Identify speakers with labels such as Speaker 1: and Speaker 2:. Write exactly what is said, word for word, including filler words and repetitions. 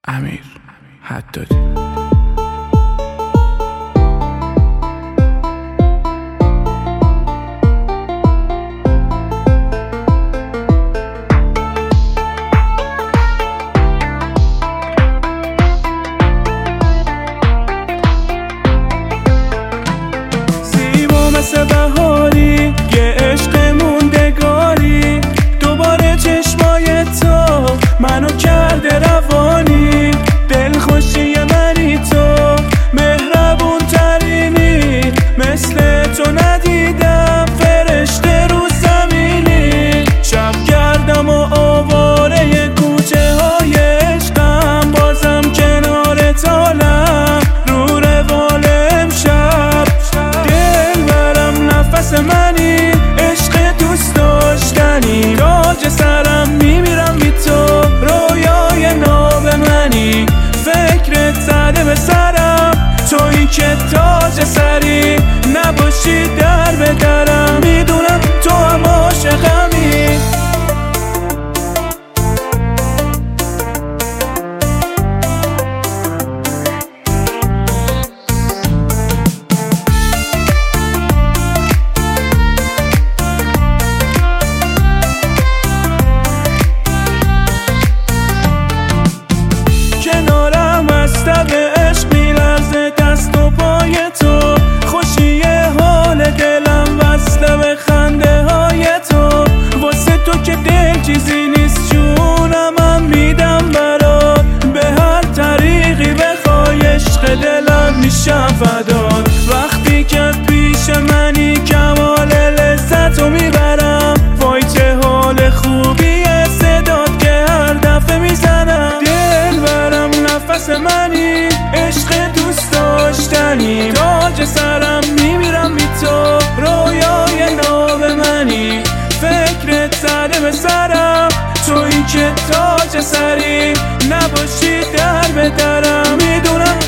Speaker 1: امیر حدادی.
Speaker 2: زیبا مثل بهاری، یه عشق موندگاری، دوباره چشمای تو منو کرده روانی. دلخوشی منی تو، مهربون ترینی، مثل تو ندیدم فرشته رو زمینی. شب گردم و آواره کوچه های عشقم، بازم کنار تالم رو روال امشب. دل برم نفس منی، عشق دوست داشتنی، تاج سرم میمیرم بی تو، رویای ناب منی. فکرت زده به سرم، تویی که تاج سری، نباشی در به درم، میدونم تو هم عاشقمی. کنارم از تب عشق میلرزه دست و پای تو، خوشی حال دلم وصله به خنده های تو. واسه تو که دل چیزی نیست، جونم هم میدم برات، به هر طریقی بخوای عشق دلم میشم فدات. وقتی که پیش منی کمال لذتو میبرم، وای چه حال خوبیه صدات که هر دفعه میزنم. دل برم نفس منی، عشق دوست داشتنی، تاج سرم میمیرم بی تو، رویای ناب منی. فکرت زده به سرم، تویی که تاج سری، نباشی در به درم، میدونم